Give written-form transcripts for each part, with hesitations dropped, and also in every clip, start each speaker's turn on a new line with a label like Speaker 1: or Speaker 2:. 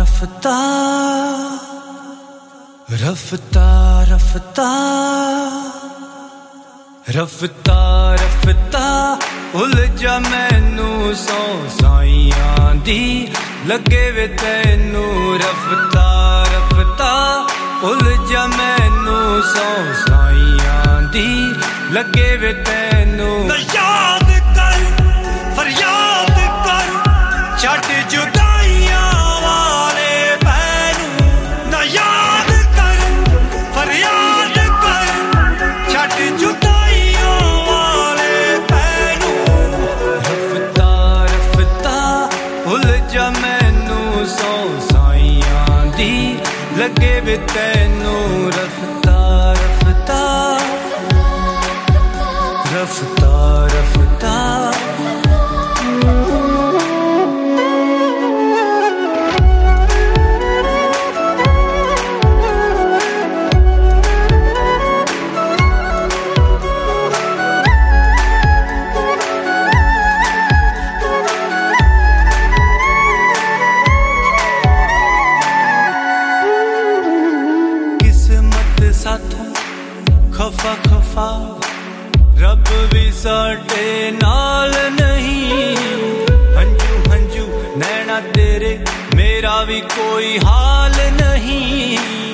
Speaker 1: रफ्ता रफ्ता रफ्ता रफ्ता रफ्ता उलझा मैनू सौ साइयां दी लगे वे तैनू रफ्ता रफ्ता उलझा मैनू सौ साइयां दी लगे वे तैनू याद कर फरियाद कर छट जुदाइयां वाले पैनू ना याद कर फरियाद कर छट जुदाइयां वाले पैनू रफ्ता रफ्ता उलझा मैनू सौ साइयां दी लगे वे तैनू रफ्ता रफ्ता रफ्ता रफ्ता किस्मत साथों खफा खफा रब भी साडे नाल नहीं हंजू हंजू नैना तेरे मेरा भी कोई हाल नहीं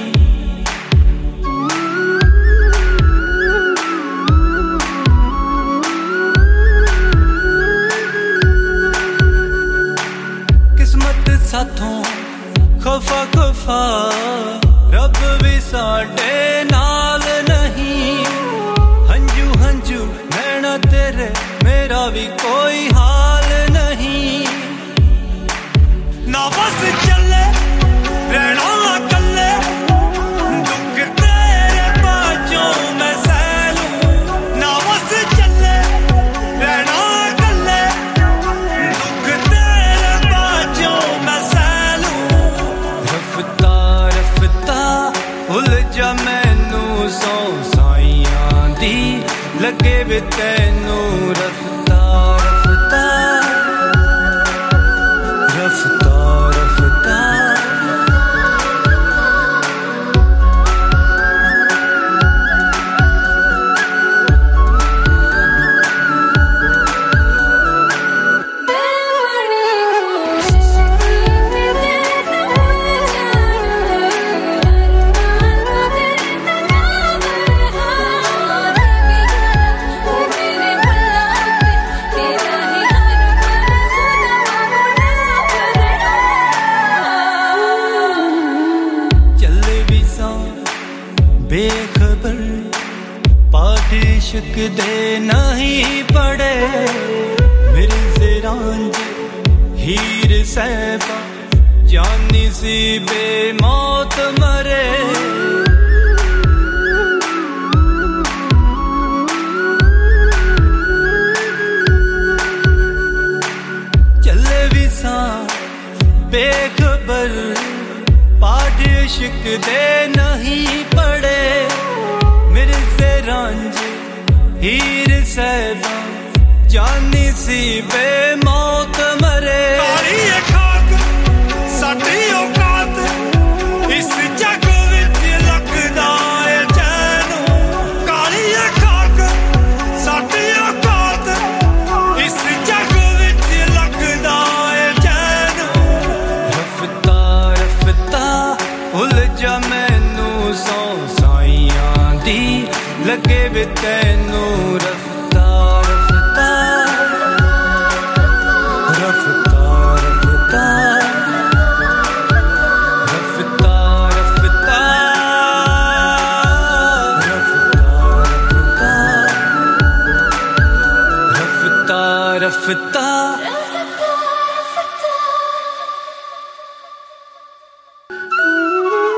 Speaker 1: किस्मत साथों खफा खफा रब भी साडे नाल नहीं हंजू हंजू नैना तेरे मेरा भी कोई हाल नहीं ना बस चले रहना कल्ले दुख तेरे बाजों मैं सहलूं ना बस चले रहना कल्ले दुख तेरे बाजों मैं सहलूं रफ्ता रफ्ता उलझा मैनू सौ साइयां दी लगे वे तैनू रफ्ता रफ्ता रफ्ता रफ्ता बेखबर पाठ इश्क दे नहीं पड़े मेरी ज़रांज हीर सहबा जानी सी बेमौत मरे चले भी सा बेखबर पाठ इश्क दे नहीं पड़े मेरे ज़रांज हीर सहबा जानी सी बेमौत मरे काली खाक साडी औकात इस जग विच लखदा ए चैनू काली खाक साडी औकात इस जग विच लखदा ए चैनू रफ्ता रफ्ता उलझा मैनू सौ साइयां दी लगे वे तैनू रफ्ता रफ्ता रफ्ता रफ्ता रफ्ता रफ्ता रफ्ता रफ्ता रफ्ता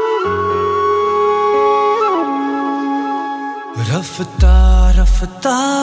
Speaker 1: रफ्ता रफ्ता